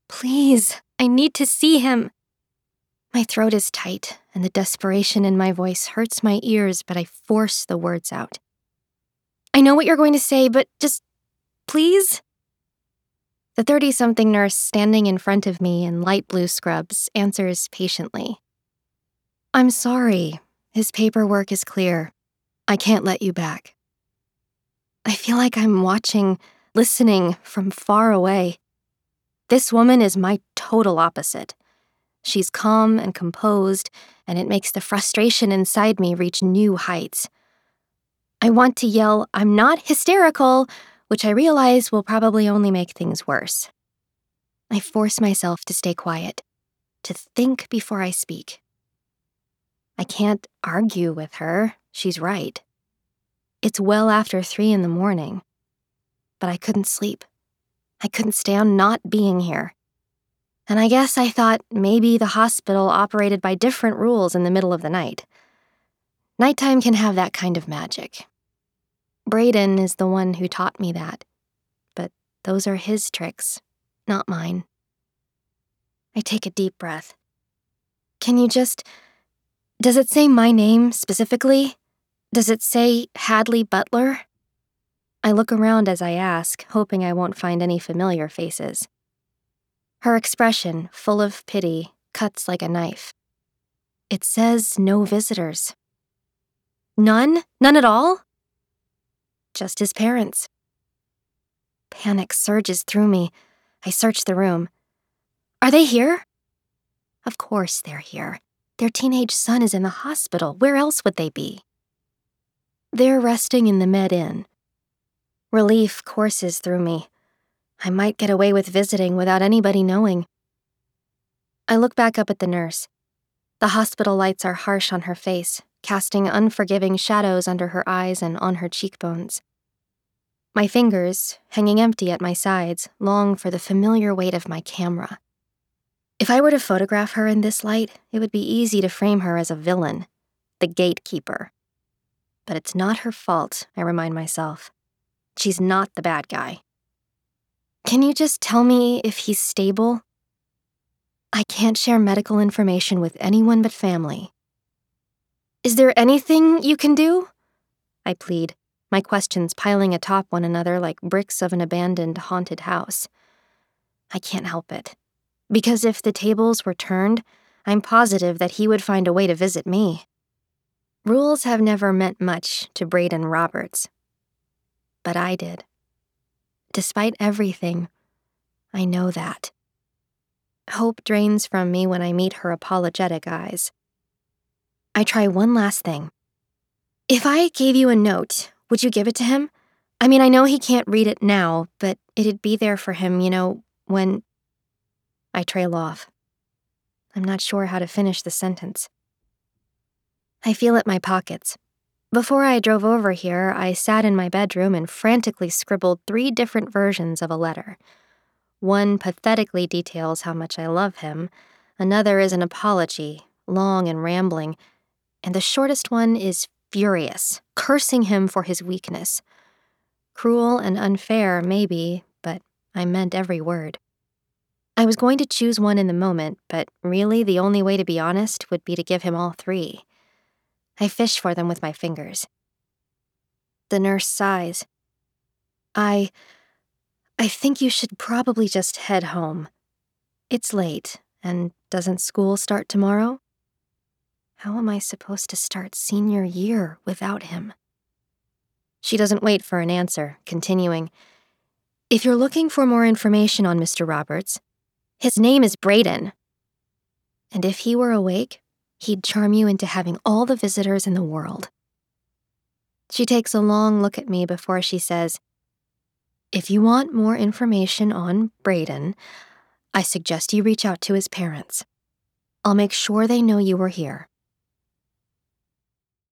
Please, I need to see him. My throat is tight, and the desperation in my voice hurts my ears, but I force the words out. I know what you're going to say, but just, please? The 30-something nurse standing in front of me in light blue scrubs answers patiently. I'm sorry. His paperwork is clear. I can't let you back. I feel like I'm watching, listening from far away. This woman is my total opposite. She's calm and composed, and it makes the frustration inside me reach new heights. I want to yell, "I'm not hysterical," which I realize will probably only make things worse. I force myself to stay quiet, to think before I speak. I can't argue with her. She's right. It's well after 3 a.m, but I couldn't sleep. I couldn't stand not being here. And I guess I thought maybe the hospital operated by different rules in the middle of the night. Nighttime can have that kind of magic. Braden is the one who taught me that, but those are his tricks, not mine. I take a deep breath. Does it say my name specifically? Does it say Hadley Butler? I look around as I ask, hoping I won't find any familiar faces. Her expression, full of pity, cuts like a knife. It says no visitors. None? None at all? Just his parents. Panic surges through me. I search the room. Are they here? Of course they're here. Their teenage son is in the hospital. Where else would they be? They're resting in the Med Inn. Relief courses through me. I might get away with visiting without anybody knowing. I look back up at the nurse. The hospital lights are harsh on her face, casting unforgiving shadows under her eyes and on her cheekbones. My fingers, hanging empty at my sides, long for the familiar weight of my camera. If I were to photograph her in this light, it would be easy to frame her as a villain, the gatekeeper. But it's not her fault, I remind myself. She's not the bad guy. Can you just tell me if he's stable? I can't share medical information with anyone but family. Is there anything you can do? I plead, my questions piling atop one another like bricks of an abandoned haunted house. I can't help it. Because if the tables were turned, I'm positive that he would find a way to visit me. Rules have never meant much to Braden Roberts. But I did. Despite everything, I know that. Hope drains from me when I meet her apologetic eyes. I try one last thing. If I gave you a note, would you give it to him? I mean, I know he can't read it now, but it'd be there for him, when... I trail off. I'm not sure how to finish the sentence. I feel at my pockets. Before I drove over here, I sat in my bedroom and frantically scribbled 3 different versions of a letter. One pathetically details how much I love him, another is an apology, long and rambling, and the shortest one is furious, cursing him for his weakness. Cruel and unfair, maybe, but I meant every word. I was going to choose one in the moment, but really the only way to be honest would be to give him all 3. I fish for them with my fingers. The nurse sighs. I think you should probably just head home. It's late, and doesn't school start tomorrow? How am I supposed to start senior year without him? She doesn't wait for an answer, continuing. If you're looking for more information on Mr. Roberts, his name is Braden. And if he were awake, he'd charm you into having all the visitors in the world. She takes a long look at me before she says, if you want more information on Braden, I suggest you reach out to his parents. I'll make sure they know you were here.